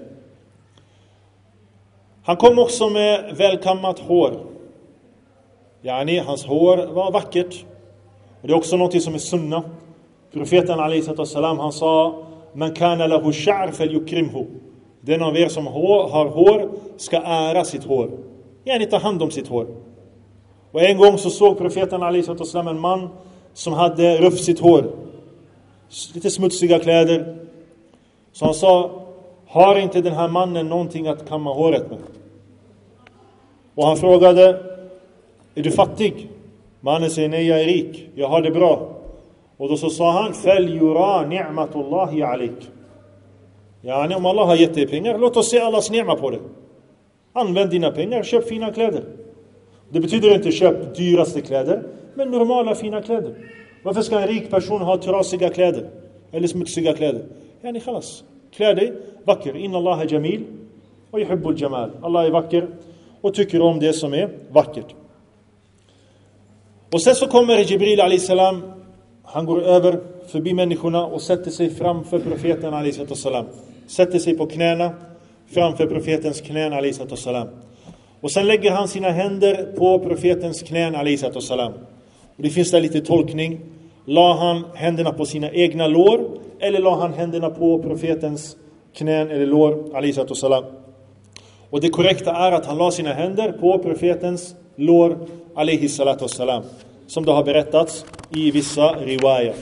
Han kom också med välkammat hår. Yani, hans hår var vackert. Och det är också något som är sunna. Profeten alayhi salam, han sa: Man kana lahu sha'r falyukrimhu. Den av er som har hår ska ära sitt hår. Yani, ta hand om sitt hår. Och en gång så såg profeten alayhi salam en man som hade rufsigt hår, lite smutsiga kläder. Så han sa: har inte den här mannen någonting att kamma håret med? Och han frågade, är du fattig? Mannen säger, nej, jag är rik, jag har det bra. Och då så sa han, فَلْيُرَا نِعْمَةُ اللَّهِ عَلَيْكَ. Ja, om Allah har gett dig pengar, låt oss se Allahs ni'ma på det. Använd dina pengar, köp fina kläder. Det betyder inte köp dyraste kläder, men normala fina kläder. Varför ska en rik person ha trasiga kläder? Eller smutsiga kläder? Ja, ni khalas. Klä dig vacker. Inna Allah är jamil och yuhibbul jamal. Allah är vacker och tycker om det som är vackert. Och sen så kommer Jibril alayhi salam. Han går över förbi människorna och sätter sig framför profeten alayhi salam. Sätter sig på knäna framför profetens knän alayhi salam. Och sen lägger han sina händer på profetens knän alayhi salam. Och det finns där lite tolkning. La han händerna på sina egna lår eller la han händerna på profetens knän eller lår alayhi salam. Och det korrekta är att han la sina händer på profetens lår alayhi salam. Som det har berättats i vissa riwayah.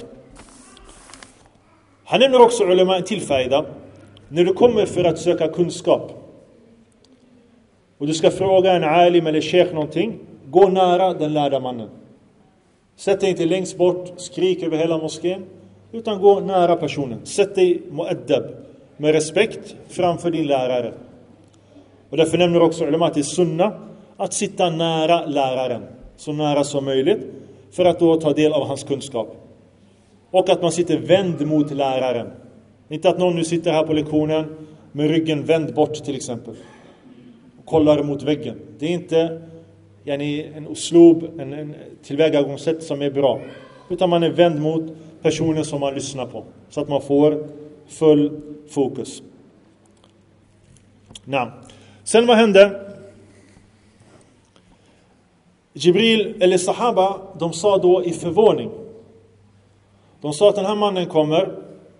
Han nämner också ulema en tillfälle. När du kommer för att söka kunskap och du ska fråga en alim eller sheikh någonting, gå nära den lärda mannen. Sätt dig inte längst bort, skrik över hela moskén, utan gå nära personen. Sätt dig muaddab, med respekt framför din lärare. Och därför nämner också ulema att det är sunna att sitta nära läraren, så nära som möjligt, för att då ta del av hans kunskap. Och att man sitter vänd mot läraren. Inte att någon nu sitter här på lektionen med ryggen vänd bort till exempel. Och kollar mot väggen. Det är inte yani, en uslub, en, en tillvägagångssätt som är bra. Utan man är vänd mot personen som man lyssnar på. Så att man får full fokus. Nej. Sen vad hände? Jibril eller Sahaba, de sa då i förvåning. De sa att den här mannen kommer.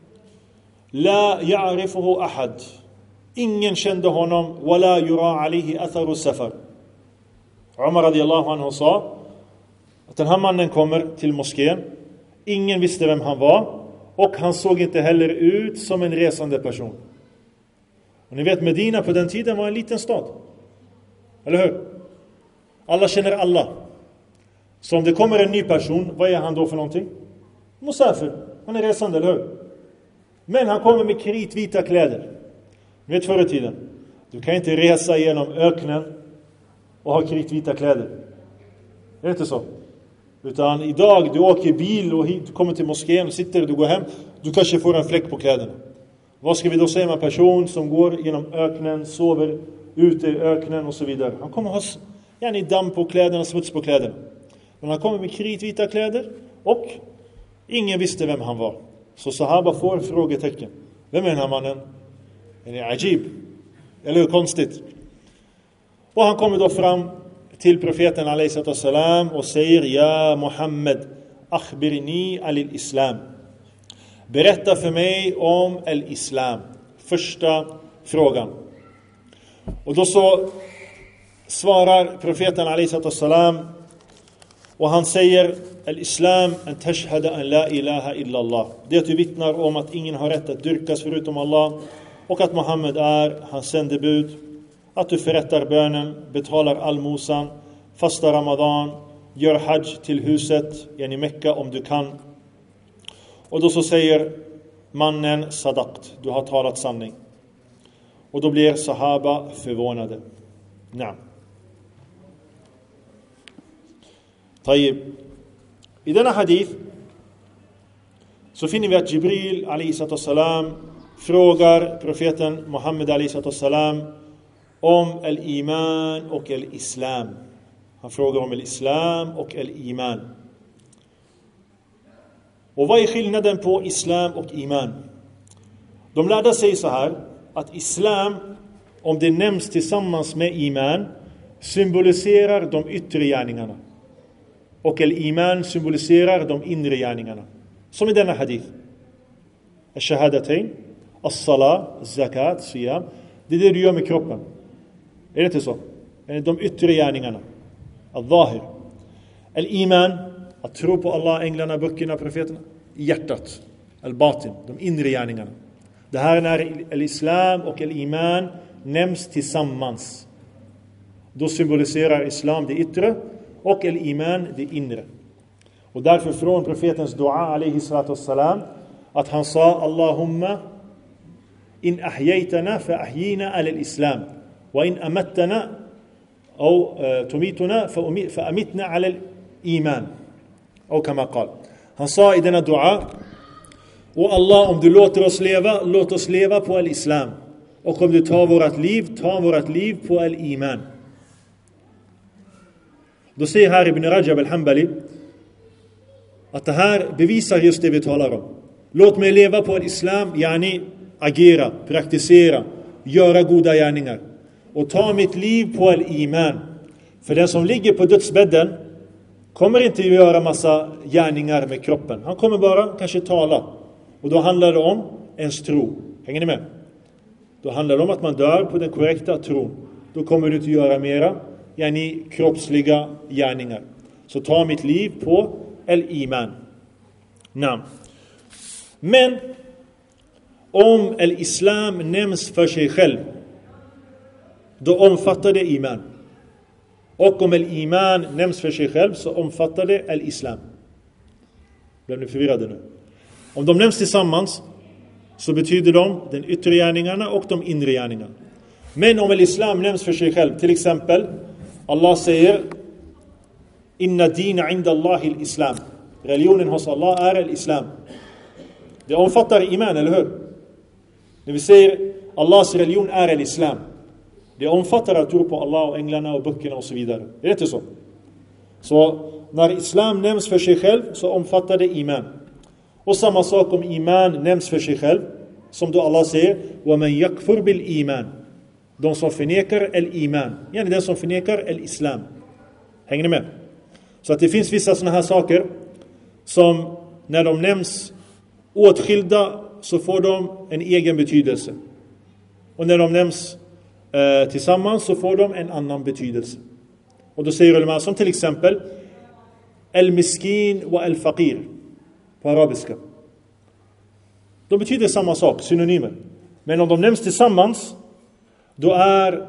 La ya'rifuhu ahad. Ingen kände honom. Wala yura alihi atharu safar. Umar radiyallahu anhu sa att den här mannen kommer till moskén. Ingen visste vem han var. Och han såg inte heller ut som en resande person. Och ni vet, Medina på den tiden var en liten stad. Eller hur? Alla känner alla. Så om det kommer en ny person, vad är han då för någonting? Musafir. Han är resande, eller hur? Men han kommer med kritvita kläder. Ni vet förr i tiden. Du kan inte resa genom öknen och ha kritvita kläder. Är det inte så? Utan idag, du åker bil och hit, du kommer till moskén och sitter, du går hem. Du kanske får en fläck på kläderna. Vad ska vi då säga med en person som går genom öknen, sover ute i öknen och så vidare? Han kommer ha gärna damm på kläderna, smuts på kläderna. Men han kommer med kritvita kläder och ingen visste vem han var. Så Sahaba får frågetecken. Vem är den här mannen? Är det ajib? Eller hur konstigt? Och han kommer då fram till profeten alayhi salam och säger: Ja Muhammad, akhbirni al-islam. Berätta för mig om al-islam. Första frågan. Och då så svarar profeten alayhi salam och han säger: Al-islam an tashhada an la ilaha illa Allah. Det är att du vittnar om att ingen har rätt att dyrkas förutom Allah och att Muhammed är hans sändebud. Att du förrättar bönen, betalar allmosan, fastar Ramadan, gör hajj till huset, yani Mekka om du kan. Och då så säger mannen: sadaqt, du har talat sanning. Och då blir Sahaba förvånade. Nej. Tayyib. I denna hadith så finner vi att Jibril alayhi salam frågar profeten Muhammed alayhi salam om al-iman och al-islam. Han frågar om al-islam och al-iman. Och vad är skillnaden på islam och iman? De lärde sig så här att islam, om det nämns tillsammans med iman, symboliserar de yttre gärningarna. Och al-iman symboliserar de inre gärningarna. Som i denna hadith. Al-shahadatain, as-salat, zakat, siyam. Det är det du gör med kroppen. Är det inte så? De yttre gärningarna. Al-zahir. Al-iman, att tro på Allah, änglarna, böckerna, profeterna. I hjärtat. Al-batin, de inre gärningarna. Det här är när al-Islam och al-Iman nämns tillsammans. Då symboliserar Islam det yttre och al-Iman det inre. Och därför från profetens dua alaihi salatu wassalam att han sa Allahumma in ahyaytana fa ahyina ala al-Islam wa in amattana aw tumituna fa amitna ala al-Iman. Och kama qal. Han sa i denna dua: och Allah, om du låter oss leva, låt oss leva på al-Islam. Och om du tar vårt liv, ta vårt liv på al-Iman. Då säger här Ibn Rajab al-Hanbali att det här bevisar just det vi talar om. Låt mig leva på al-Islam, yani agera, praktisera, göra goda gärningar. Och ta mitt liv på al-Iman. För den som ligger på dödsbädden kommer inte att göra massa gärningar med kroppen. Han kommer bara kanske tala. Och då handlar det om ens tro. Hänger ni med? Då handlar det om att man dör på den korrekta tron. Då kommer du inte göra mera yani kroppsliga gärningar. Så ta mitt liv på al-Iman. Namn. Men om al-Islam nämns för sig själv, då omfattar det Iman. Och om al-Iman nämns för sig själv, så omfattar det al-Islam. Blev ni förvirrade nu? Om de nämns tillsammans, så betyder de den yttre gärningarna och de inre gärningarna. Men om al-Islam nämns för sig själv, till exempel Allah säger inna dina inda Allahi al-Islam. Religionen hos Allah är al-Islam. Det omfattar iman, eller hur? När vi säger Allahs religion är al-Islam, det omfattar att tro på Allah och änglarna och böckerna och så vidare. Är det inte så? Så när Islam nämns för sig själv, så omfattar det iman. Och samma sak om iman nämns för sig själv, som då Allah säger وَمَنْ يَكْفُرْ بِالْإِيمَانِ. De som förnekar al-Iman, yani den som förnekar al-Islam. Hänger ni med? Så att det finns vissa sådana här saker som när de nämns åtskilda, så får de en egen betydelse. Och när de nämns eh, tillsammans, så får de en annan betydelse. Och då säger ulema som till exempel al-miskin wa al-faqir på arabiska. De betyder samma sak, synonymer. Men om de nämns tillsammans, då är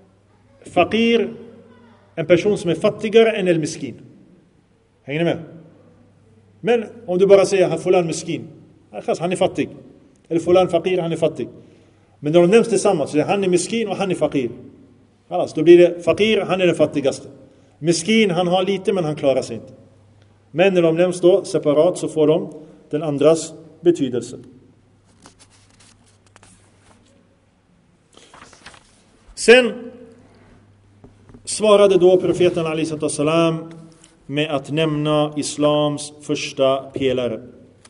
faqir en person som är fattigare än al-miskin. Hänger ni med? Men om du bara säger han fulan miskin, han är fattig. Eller fulan faqir, han är fattig. Men när de nämns tillsammans, så är han är miskin och han är faqir. Alltså, då blir det faqir, han är den fattigaste. Miskin, han har lite men han klarar sig inte. Men när de nämns då separat, så får de den andras betydelse. Sen svarade då profeten alaihi salam med att nämna islams första pelare.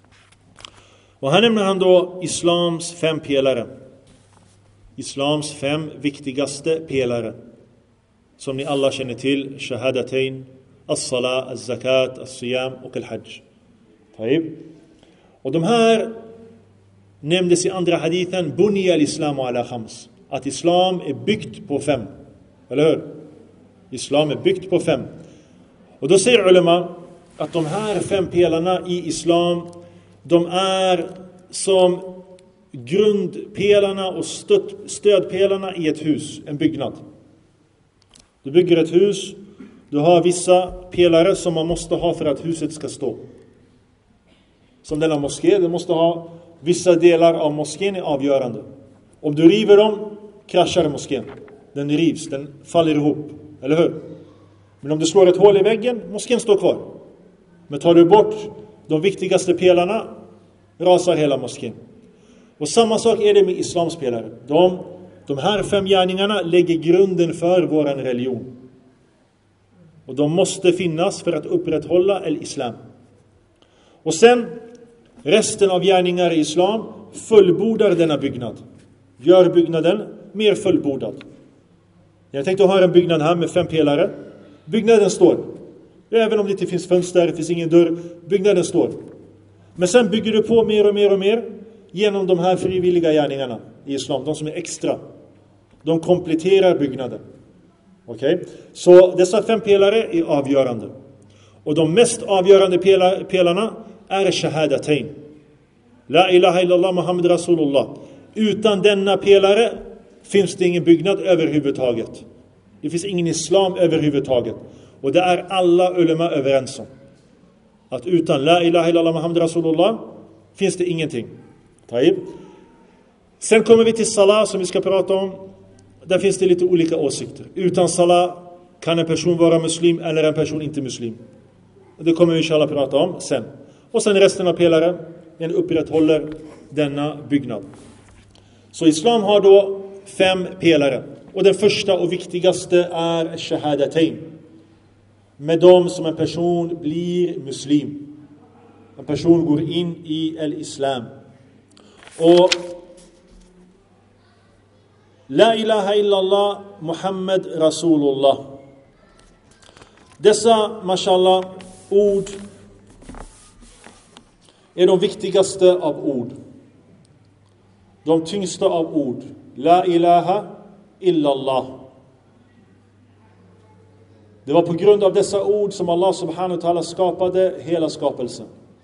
Och här nämner han då islams fem pelare. Islams fem viktigaste pelare. Som ni alla känner till: shahadatain, as-salat, az-zakat, as-siyam och al-hajj. Taib. Och de här nämndes i andra hadithen bunya al-islam ala khams. Att islam är byggt på fem. Eller hur? Islam är byggt på fem. Och då säger ulema att de här fem pelarna i islam, de är som grundpelarna och stöd, stödpelarna i ett hus, en byggnad. Du bygger ett hus, du har vissa pelare som man måste ha för att huset ska stå. Som denna moské, du måste ha vissa delar av moskén är avgörande. Om du river dem, kraschar moskén. Den rivs, den faller ihop, eller hur? Men om du slår ett hål i väggen, moskén står kvar. Men tar du bort de viktigaste pelarna, rasar hela moskén. Och samma sak är det med islams pelare. De, de här fem gärningarna lägger grunden för vår religion. Och de måste finnas för att upprätthålla el-islam. Och sen, resten av gärningar i islam fullbordar denna byggnad. Gör byggnaden mer fullbordad. Jag tänkte ha en byggnad här med fem pelare. Byggnaden står. Även om det inte finns fönster, det finns ingen dörr. Byggnaden står. Men sen bygger du på mer och mer och mer genom de här frivilliga gärningarna i islam. De som är extra. De kompletterar byggnaden. Okej? Okay? Så dessa fem pelare är avgörande. Och de mest avgörande pelarna är shahadatain. La ilaha illallah Muhammad Rasulullah. Utan denna pelare finns det ingen byggnad överhuvudtaget. Det finns ingen islam överhuvudtaget. Och det är alla ulema överens om. Att utan la ilaha illallah Muhammad Rasulullah finns det ingenting. Taib. Sen kommer vi till salah som vi ska prata om. Där finns det lite olika åsikter. Utan salah kan en person vara muslim eller en person inte muslim. Det kommer vi inshallah prata om sen. Och sen resten av pelaren, den upprätthåller denna byggnad. Så islam har då fem pelare. Och den första och viktigaste är shahadatain. Med dem som en person blir muslim. En person går in i al-islam. Och la ilaha illallah Muhammad Rasulullah. Dessa, mashallah, ord är de viktigaste av ord. De tyngsta av ord. La ilaha illallah. Det var på grund av dessa ord som Allah subhanahu wa ta'ala skapade hela skapelsen.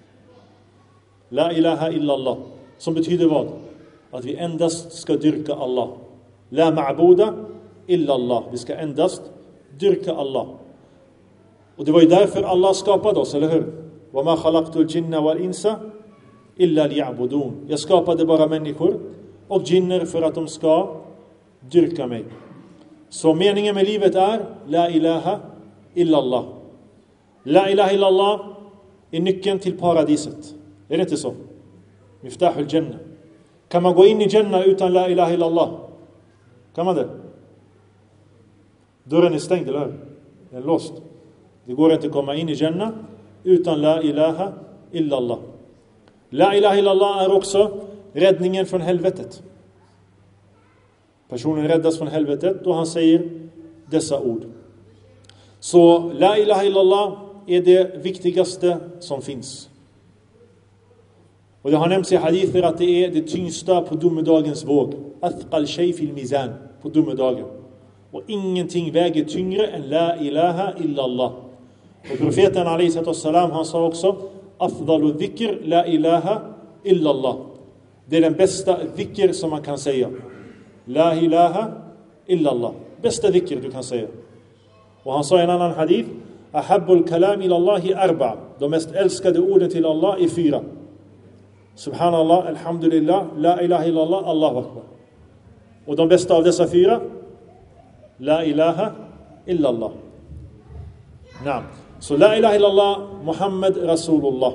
La ilaha illallah. Som betyder vad? Att vi endast ska dyrka Allah. La ma'buda illallah. Vi ska endast dyrka Allah. Och det var ju därför Allah skapade oss, eller hur? Wa ma khalaqtul jinna wal insa illa liya'budun. Jag skapade bara människor och jinner för att de ska dyrka mig. Så meningen med livet är la ilaha illallah. La ilaha illallah är nyckeln till paradiset. Är det inte så? Miftahul Jannah. Kan man gå in i Jannah utan la ilaha illallah? Kan man det? Dörren är stängd, eller hur? Den är låst. Det går inte att komma in i Jannah utan la ilaha illallah. La ilaha illallah är också räddningen från helvetet. Personen räddas från helvetet då han säger dessa ord. Så la ilaha illallah är det viktigaste som finns. Och det har nämnts i hadither att det är det tyngsta på domedagens våg. Athqal shay fil mizan, på domedagen. Och ingenting väger tyngre än la ilaha illallah. Och profeten alayhi salam, han sa också afdalu dhikr la ilaha illallah. Det är den bästa dhikr som man kan säga. La ilaha illallah. Bästa dhikr du kan säga. Och han sa i en annan hadith ahabbul kalam ilallahi arba. De mest älskade orden till Allah är fyra. Subhanallah, alhamdulillah, la ilaha illallah, Allahu akbar. Och de bästa av dessa fyra, la ilaha illallah. Naam. Så la ilaha illallah Muhammad Rasulullah.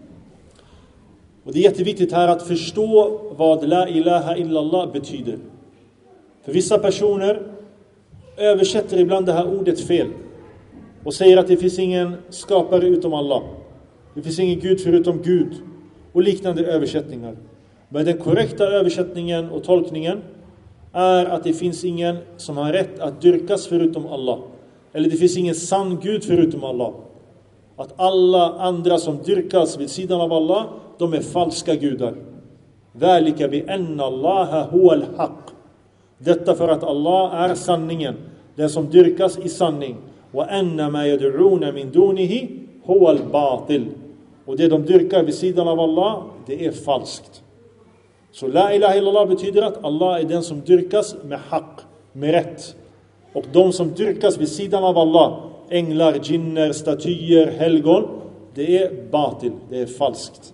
Och det är jätteviktigt här att förstå vad la ilaha illallah betyder. För vissa personer översätter ibland det här ordet fel. Och säger att det finns ingen skapare utom Allah. Det finns ingen Gud förutom Gud. Och liknande översättningar. Men den korrekta översättningen och tolkningen är att det finns ingen som har rätt att dyrkas förutom Allah. Eller det finns ingen sann Gud förutom Allah. Att alla andra som dyrkas vid sidan av Allah, de är falska gudar. Dhalika bi anna Allaha huwa al-haq. Detta för att Allah är sanningen, den som dyrkas i sanning. Wa anna ma yad'una min dunihi huwa al-batil. Och det de dyrkar vid sidan av Allah, det är falskt. Så la ilaha illallah betyder att Allah är den som dyrkas med haq, med rätt. Och de som dyrkas vid sidan av Allah, änglar, jinner, statyer, helgon, det är batil, det är falskt.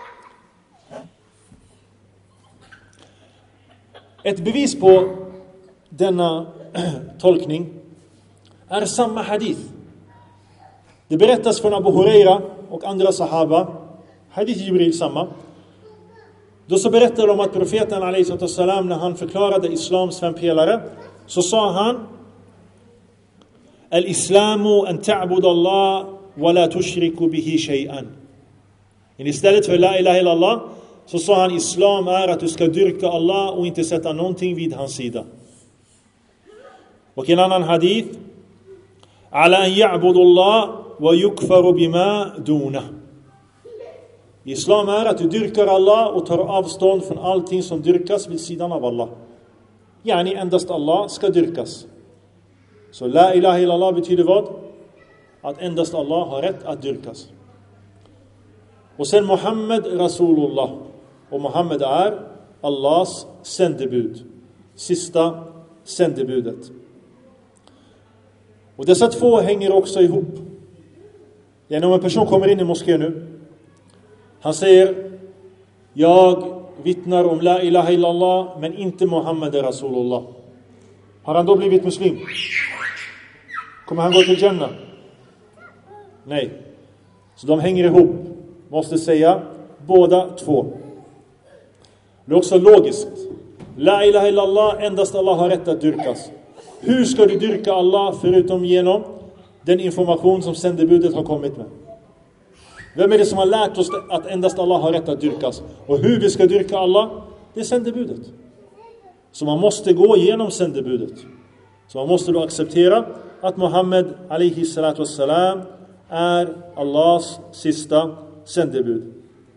Ett bevis på denna tolkning är samma hadith. Det berättas från Abu Huraira och andra sahaba. Hadith Jibril samma. Då så berättar de att profeten alayhi salam, när han förklarade islams fem pelare, så sa han: Al-islamu an ta'budu Allah wa la tushriku bihi shay'an. Istället för la ilaha illallah så sa han: islam är att du ska dyrka Allah och inte sätta någonting vid hans sida. Och i en annan hadith: ala an ya'budu Allah wa yukfaru bima duna. Islam är att du dyrkar Allah och tar avstånd från allting som dyrkas vid sidan av Allah. Yani endast Allah ska dyrkas. Så la ilaha illallah betyder vad? Att endast Allah har rätt att dyrkas. Och sen Muhammad Rasulullah. Och Muhammad är Allahs sändebud. Sista sändebudet. Och dessa två hänger också ihop. Ja, när en person kommer in i moskén nu. Han säger: jag vittnar om la ilaha illallah, men inte Muhammed är Rasulullah. Har han då blivit muslim? Kommer han gå till Jannah? Nej. Så de hänger ihop. Måste säga båda två. Det är också logiskt. La ilaha illallah, endast Allah har rätt att dyrkas. Hur ska du dyrka Allah förutom genom den information som sändebudet har kommit med? Vem är det som har lärt oss att endast Allah har rätt att dyrkas? Och hur vi ska dyrka Allah? Det är sändebudet. Så man måste gå igenom sändebudet. Så man måste då acceptera att Muhammed alaihi salatu wassalam är Allahs sista sändebud.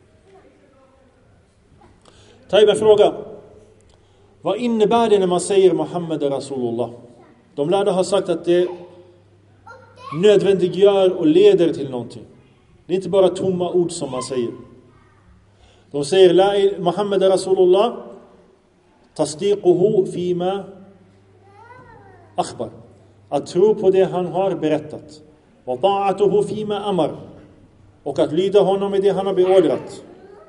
Ta en fråga. Vad innebär det när man säger Muhammed är Rasulullah? De lärde har sagt att det nödvändiggör och leder till någonting. Det är inte bara tomma ord som man säger. De säger La Muhammed är Rasulullah tasdiquhu fima akhbar. Att tro på det han har berättat. Wa ta'atuhu fima amar. Och att lyda honom i det han har beordrat.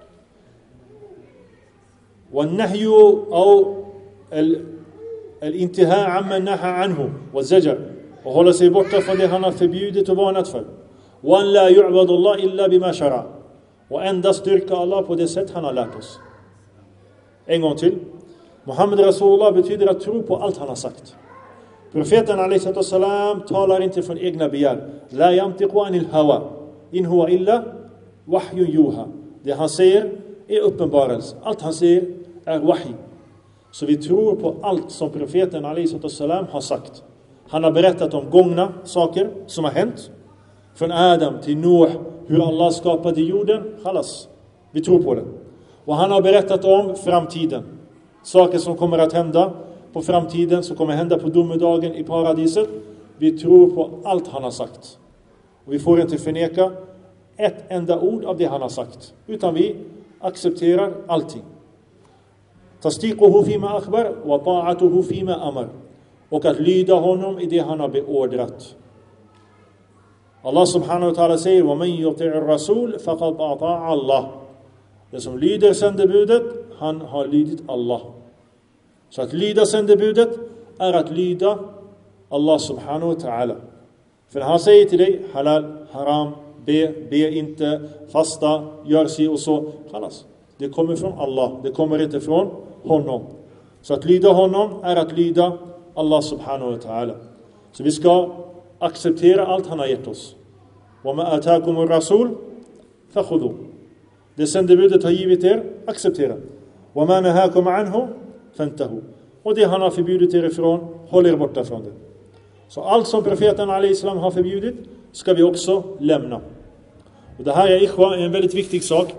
Wa nahyu au al-intiha amma naha anhu wa zajar. Och hålla sig borta från det han har förbjudit och varnat för. Wa an la yu'badu Allah illa bima shara. Och endast styrka Allah på det sätt han har lärt oss. En gång till. Muhammed Rasulullah betyder att tro på allt han har sagt. Profeten alaihi salam talar inte från egna begär. La yantiqu anil hawa. In huwa illa wahyun yuha. Det han säger är uppenbarelse. Allt han säger är wahy. Så vi tror på allt som profeten alaihi salam har sagt. Han har berättat om gångna saker som har hänt. Från Adam till Noah. Hur Allah skapade jorden. Khalas. Vi tror på det. Och han har berättat om framtiden. Saker som kommer att hända på framtiden. Som kommer att hända på domedagen i paradiset. Vi tror på allt han har sagt. Och vi får inte förneka ett enda ord av det han har sagt. Utan vi accepterar allting. Tasdiquhu fima akhbar wa ta'atuhu fima amar. Och att lyda honom i det han har beordrat. Allah subhanahu wa ta'ala säger: "Wa man yuti'ir rasul faqad ata'a Allah." Den som lyder sändebudet, han har lydit Allah. Så att lyda sändebudet är att lyda Allah subhanahu wa ta'ala. För han säger till dig: halal, haram, be, be inte, fasta, gör sig och så. Khalas. Det kommer från Allah. Det kommer inte från honom. Så att lyda honom är att lyda Allah subhanahu wa ta'ala. Så vi ska acceptera allt han har gett oss. Wa ma ataakumur rasul fakhudhu. Det sändebudet har givit er, acceptera. Wa ma nahakum anhu fantahu. Och det han har förbjudit er ifrån, håll er borta från det. Så allt som profeten alaihi salam har förbjudit ska vi också lämna. Och det här är ikhwa en väldigt viktig sak.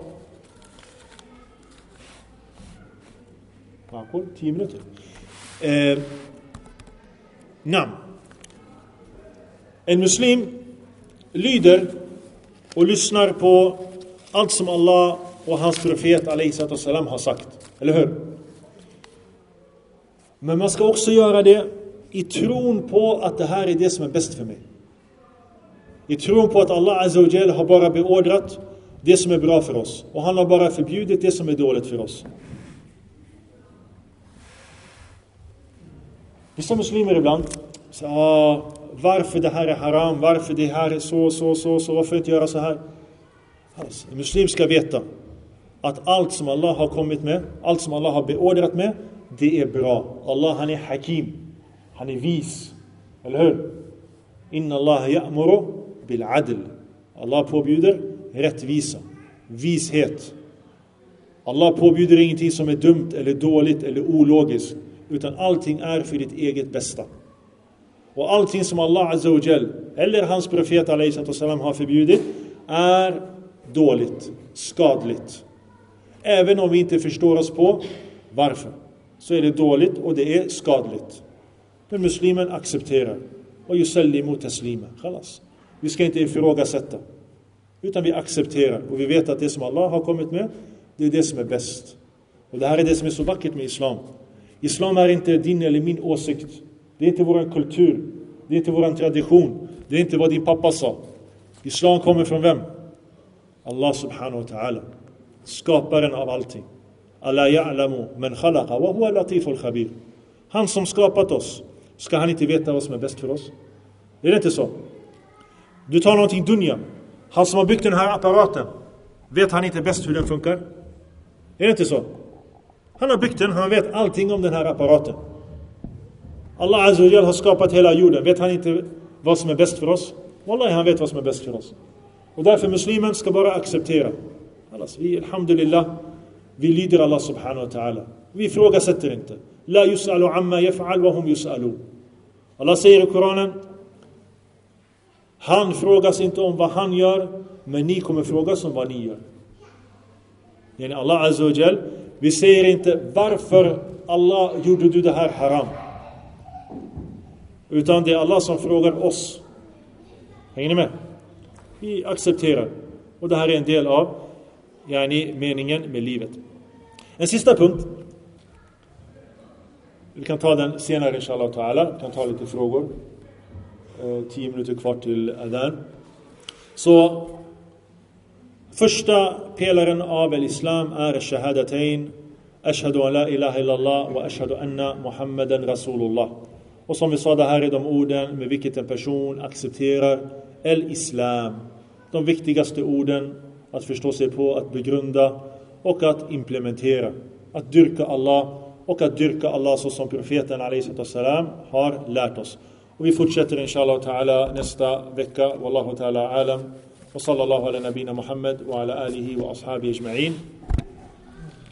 tio minuter. Eh, namn. En muslim lyder och lyssnar på allt som Allah och hans profet alaihi salam har sagt. Eller hur? Men man ska också göra det i tron på att det här är det som är bäst för mig. I tron på att Allah azza wa jalla har bara beordrat det som är bra för oss. Och han har bara förbjudit det som är dåligt för oss. Vissa muslimer ibland säger: ah, varför det här är haram, varför det här är så, så, så, så, varför inte göra så här? Alltså, en muslim ska veta att allt som Allah har kommit med, allt som Allah har beordrat med, det är bra. Allah, han är hakim. Han är vis. Eller hur? Inna Allah ya'muru bil adl. Allah påbjuder rättvisa. Vishet. Allah påbjuder ingenting som är dumt eller dåligt eller ologiskt. Utan allting är för ditt eget bästa. Och allting som Allah azza wa jall eller hans profet alaihi salam har förbjudit är dåligt, skadligt. Även om vi inte förstår oss på varför. Så är det dåligt och det är skadligt. Men muslimen accepterar. Och yusallimu taslima. Khalas. Vi ska inte ifrågasätta. Utan vi accepterar. Och vi vet att det som Allah har kommit med, det är det som är bäst. Och det här är det som är så vackert med islam. Islam är inte din eller min åsikt. Det är inte vår kultur. Det är inte vår tradition. Det är inte vad din pappa sa. Islam kommer från vem? Allah subhanahu wa ta'ala. Skaparen av allting. Alla ya'lamu men khalaqa wa huwa latiful khabir. Han som skapat oss. Ska han inte veta vad som är bäst för oss? Det är inte så. Du tar någonting dunya. Han som har byggt den här apparaten. Vet han inte bäst hur den funkar? Är det inte så? Han har byggt den. Han vet allting om den här apparaten. Allah Azza wa Jal har skapat hela jorden. Vet han inte vad som är bäst för oss? Wallahi, han vet vad som är bäst för oss. Och därför muslimen ska bara acceptera. Allas, vi, alhamdulillah, vi lyder Allah subhanahu wa ta'ala. Vi ifrågasätter inte. La yus'alu amma yaf'al wa hum yus'alu. Allah säger i Koranen, han frågas inte om vad han gör, men ni kommer frågas om vad ni gör. Yani Allah Azza wa Jal, vi säger inte varför Allah gjorde du det här haram. Utan det är Allah som frågar oss. Hänger ni med? Vi accepterar. Och det här är en del av yani, meningen med livet. En sista punkt. Vi kan ta den senare inshallah ta'ala. Vi kan ta lite frågor. Eh, tio minuter kvar till adhan. Så första pelaren av islam är shahadatain. Ashhadu an la ilaha illallah wa ashhadu anna Muhammadan Rasulullah. Och som vi sa, det här är de orden med vilket en person accepterar el-islam. De viktigaste orden att förstå sig på, att begrunda och att implementera. Att dyrka Allah och att dyrka Allah så som profeten alayhi salam har lärt oss. Och vi fortsätter inshallah ta'ala nästa vecka. Wallahu ta'ala alam. Wa sallallahu ala nabina Muhammad wa ala alihi wa ashabihi ajma'in.